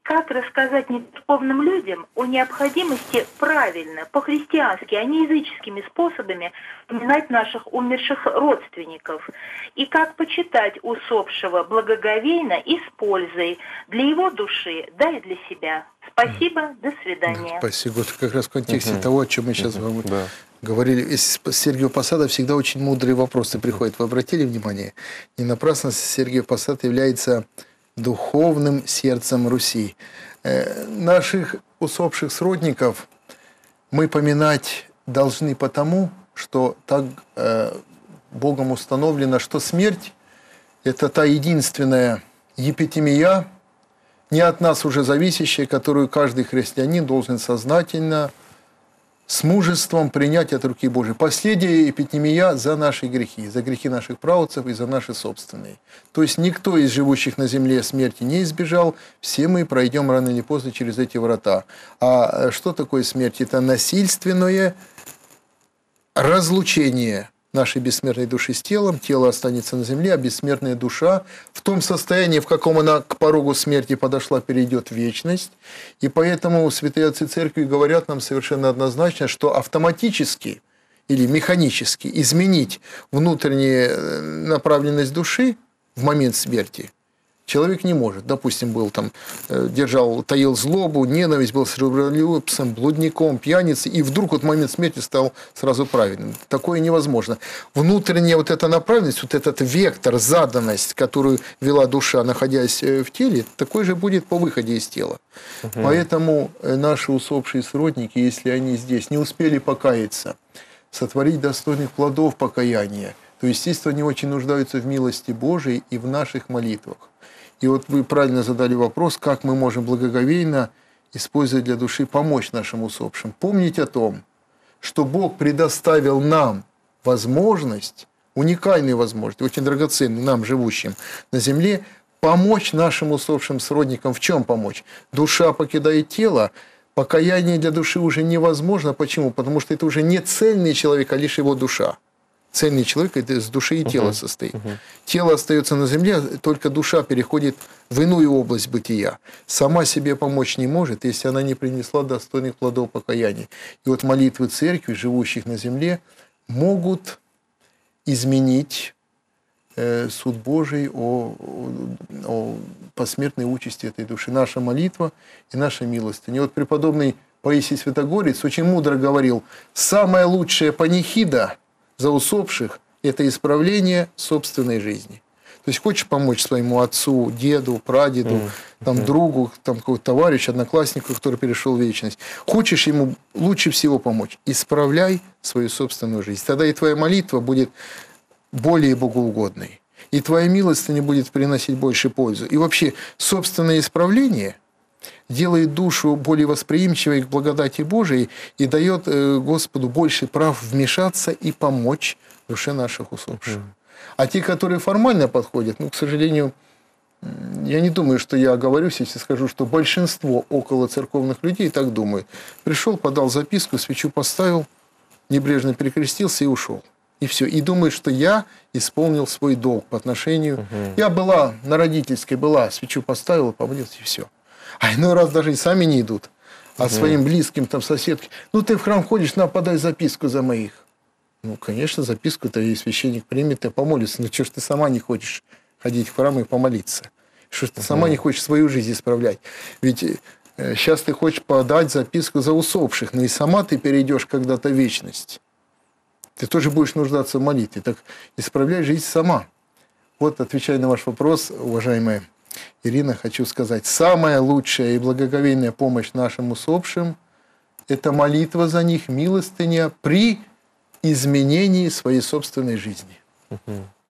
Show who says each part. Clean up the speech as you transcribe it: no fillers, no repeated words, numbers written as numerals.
Speaker 1: как рассказать нецерковным людям о необходимости правильно, по-христиански, а не языческими способами поминать наших умерших родственников? И как почитать усопшего благоговейно и с пользой для его души, да и для себя? Спасибо, до свидания.
Speaker 2: Спасибо. Это как раз в контексте того, о чем мы сейчас говорили. Из Сергиева Посада всегда очень мудрые вопросы приходят. Вы обратили внимание? Не напрасно Сергиев Посад является духовным сердцем Руси. Наших усопших сродников мы поминать должны потому, что так Богом установлено, что смерть – это та единственная епитемия, не от нас уже зависящая, которую каждый христианин должен сознательно, с мужеством принять от руки Божией. Последняя эпитемия за наши грехи, за грехи наших праотцев и за наши собственные. То есть никто из живущих на земле смерти не избежал, все мы пройдем рано или поздно через эти врата. А что такое смерть? Это насильственное разлучение нашей бессмертной души с телом, тело останется на земле, а бессмертная душа в том состоянии, в каком она к порогу смерти подошла, перейдет в вечность. И поэтому святые отцы церкви говорят нам совершенно однозначно, что автоматически или механически изменить внутреннюю направленность души в момент смерти человек не может. Допустим, был там, таил злобу, ненависть, был сребролюбцем, блудником, пьяницей, и вдруг вот в момент смерти стал сразу праведным. Такое невозможно. Внутренняя вот эта направленность, вот этот вектор, заданность, которую вела душа, находясь в теле, такой же будет по выходе из тела. Поэтому наши усопшие сродники, если они здесь не успели покаяться, сотворить достойных плодов покаяния, то, естественно, они очень нуждаются в милости Божией и в наших молитвах. И вот вы правильно задали вопрос, как мы можем благоговейно, используя для души, помочь нашим усопшим. Помнить о том, что Бог предоставил нам возможность, уникальную возможность, очень драгоценную нам, живущим на земле, помочь нашим усопшим сродникам. В чем помочь? Душа покидает тело, покаяние для души уже невозможно. Почему? Потому что это уже не цельный человек, а лишь его душа. Цельный человек это из души и тела состоит. Тело остается на земле, только душа переходит в иную область бытия. Сама себе помочь не может, если она не принесла достойных плодов покаяния. И вот молитвы церкви, живущих на земле, могут изменить суд Божий о посмертной участи этой души. Наша молитва и наша милостыня. И вот преподобный Паисий Святогорец очень мудро говорил: самая лучшая панихида за усопших – это исправление собственной жизни. То есть хочешь помочь своему отцу, деду, прадеду, там, другу, там, какому-то товарищу, однокласснику, который перешел в вечность. Хочешь ему лучше всего помочь – исправляй свою собственную жизнь. Тогда и твоя молитва будет более богоугодной. И твоя милостыня будет приносить больше пользу. И вообще собственное исправление делает душу более восприимчивой к благодати Божией и дает Господу больше прав вмешаться и помочь душе наших усопших. А те, которые формально подходят, ну, к сожалению, я не думаю, что я оговорюсь, если скажу, что большинство около церковных людей так думают. Пришел, подал записку, свечу поставил, небрежно перекрестился и ушел. И все. И думает, что я исполнил свой долг по отношению... Я была на Родительской, свечу поставила, помолился, и все. А иной раз даже и сами не идут, а своим близким, там, соседке. Ну, ты в храм ходишь, подай записку за моих. Ну, конечно, записку-то и священник примет, и помолится. Ну, что ж ты сама не хочешь ходить в храм и помолиться? Что ж ты сама не хочешь свою жизнь исправлять? Ведь сейчас ты хочешь подать записку за усопших, но и сама ты перейдешь когда-то в вечность. Ты тоже будешь нуждаться в молитве. Так исправляй жизнь сама. Вот, отвечая на ваш вопрос, уважаемая Ирина, хочу сказать, самая лучшая и благоговейная помощь нашим усопшим – это молитва за них, милостыня при изменении своей собственной жизни.